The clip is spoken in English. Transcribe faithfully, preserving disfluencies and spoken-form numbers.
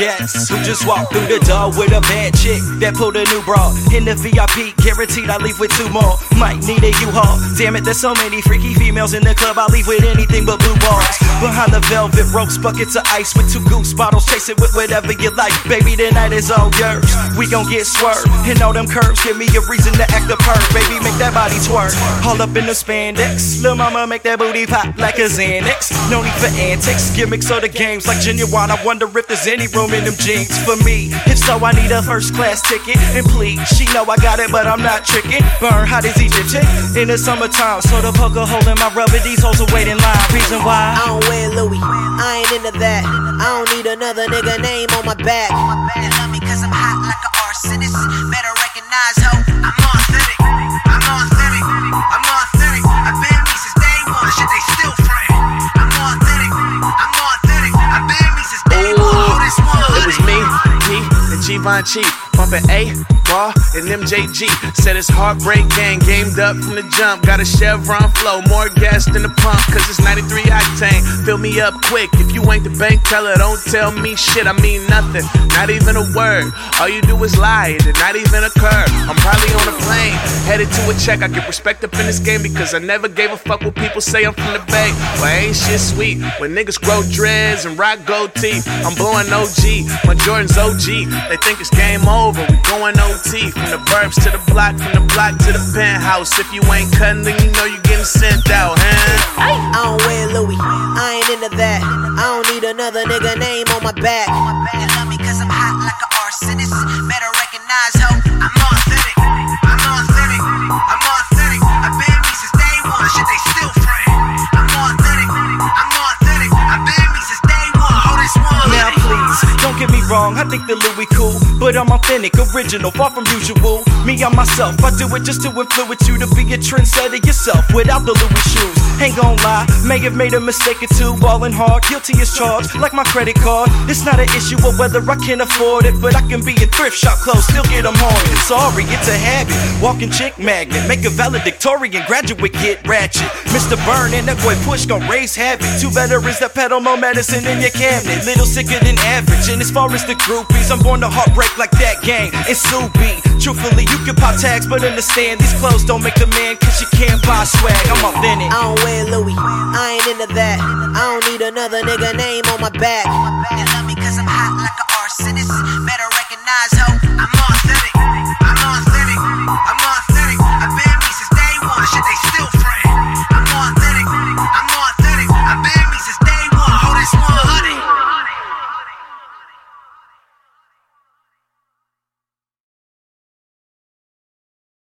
guests who just walked through the door with a bad chick that pulled a new bra. In the V I P, guaranteed I leave with two more. Might need a U-Haul. Damn it, there's so many freaky females in the club. I leave with anything but blue balls. Behind the velvet ropes, buckets of ice with two goose bottles. Chase it with whatever you like. Baby, tonight is all yours. We gon' get swerved. And all them curves give me a reason to act a perv. Baby, make that body twerk. All up in the spandex. Lil' mama make that booty pop like a Xanax. No need for antics. Gimmicks or the games like Genuine. I wonder if there's any room in them jeans for me. If so, I need a first class ticket. And please, she know I got it, but I'm not tricking. Burn hot as Egyptian in the summertime. So the poke a hole in my rubber. These hoes are waiting line. Reason why I don't wear Louis. I ain't into that. I don't need another nigga name on my back. They love me cause I'm hot like an arsonist. Better recognize ho, I'm authentic. I'm authentic. I'm authentic. I've been me since day one. Shit, they still front. I'm authentic. I'm authentic. I've been me since day one. Oh, this one. It was me, P, and Givenchy. Bumpin' A, Raw, and M J G. Said it's heartbreak gang, gamed up from the jump. Got a Chevron flow, more gas than the pump. Cause it's ninety-three octane, fill me up quick. If you ain't the bank teller, don't tell me shit. I mean nothing, not even a word. All you do is lie, it did not even occur. I'm probably on a plane, headed to a check. I get respect up in this game because I never gave a fuck what people say I'm from the Bay. But ain't shit sweet when niggas grow dreads and rock gold teeth. I'm blowing O G, my Jordan's O G. They think it's game over, we going O T. From the burbs to the block, from the block to the penthouse. If you ain't cutting, then you know you getting sent out, huh? I don't wear Louis, I ain't into that. I don't need another nigga name on my back. They love me cause I'm hot like an arsonist. Better recognize ho, I'm authentic. I'm authentic. I'm authentic. I've been me since day one. Shit, they still front. I'm authentic. I'm authentic. I've been me since day one. Hold this one. Now please, don't get me wrong, I think the Louis cool, but I'm authentic, original, far from usual. Me, I'm myself, I do it just to influence you to be a trendsetter yourself without the Louis shoes. Ain't gon' lie, may have made a mistake or two. Ballin' hard, guilty as charged, like my credit card. It's not an issue of whether I can afford it, but I can be in thrift shop clothes, still get them haunted. Sorry, it's a habit, walking chick magnet. Make a valedictorian graduate get ratchet. Mister Burn and that boy Push gon' raise havoc. Two veterans that peddle more medicine in your cabinet. Little sicker than average, and as far as the groupies, I'm born to heartbreak like that gang and Sue B. Truthfully, you can pop tags, but understand these clothes don't make a man, cause you can't buy swag. I'm authentic. I don't wear Louis, I ain't into that. I don't need another nigga name on my back.